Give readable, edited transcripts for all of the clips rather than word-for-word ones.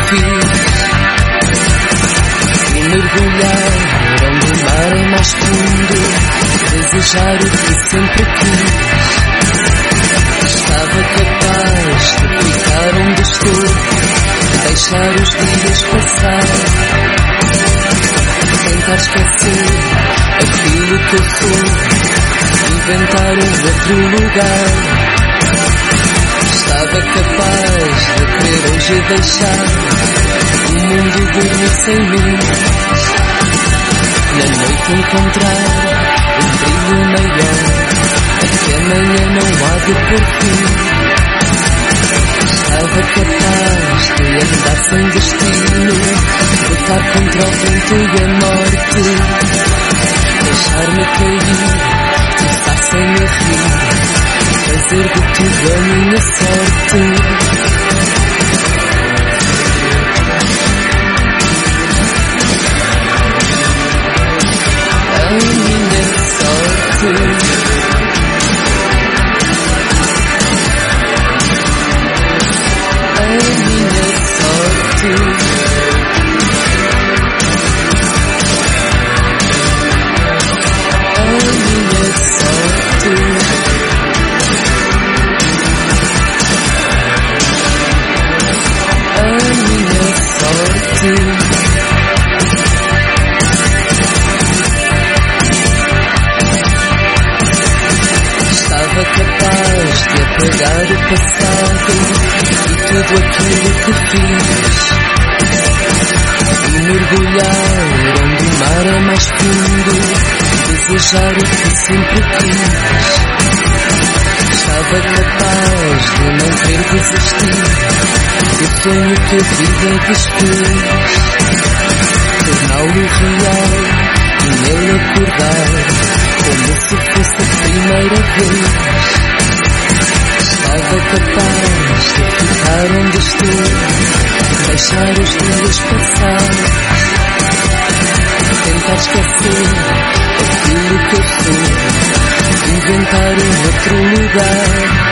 fiz. E mergulhar onde o mar é mais fundo, desejar o que sempre quis. Estava capaz de ficar onde estou, deixar os dias passar, tentar esquecer aquilo que eu sou, inventar outro lugar. Estava capaz de querer hoje deixar o mundo dormir sem mim, na noite encontrar um brilho maior, que amanhã não há de por fim. Estava capaz de andar sem destino, lutar contra o vento e a morte, deixar-me cair, começar sem me rir, fazer de tudo a minha sorte. A minha sorte. A minha sorte. A minha sorte. A minha sorte. Estava capaz de apagar o passado e tudo aquilo que fiz, e mergulhar onde o mar é mais fundo, desejar o que sempre quis. Estava capaz de não ter desistido do sonho que a vida desfez, torná-lo real e nele acordar como se fosse a primeira vez. Estava capaz de ficar onde estou, deixar os dias passar, tentar esquecer aquilo que eu sou, inventar outro lugar.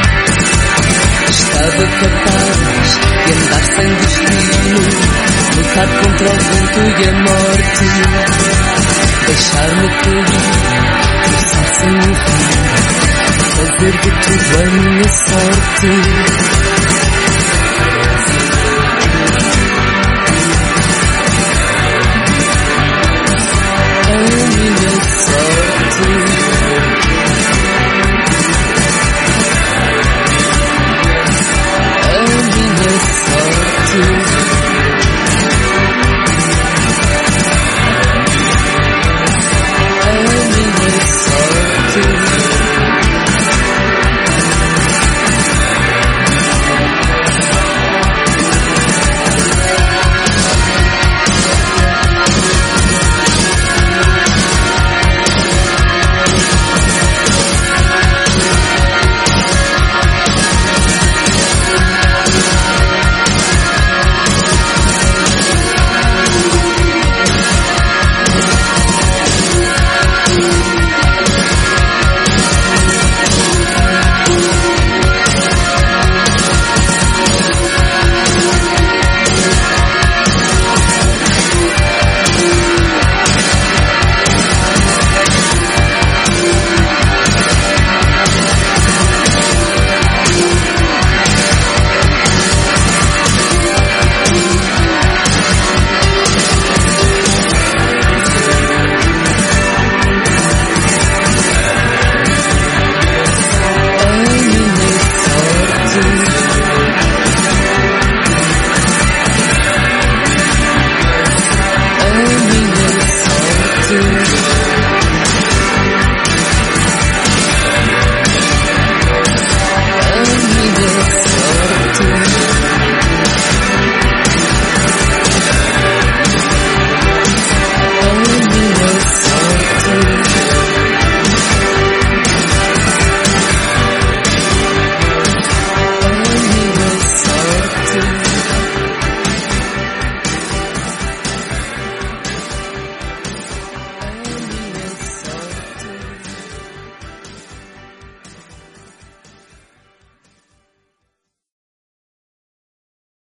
Estava capaz de andar sem destino, lutar contra o vento e a morte, deixar-me cair, começar sem me rir, fazer de tudo a minha sorte.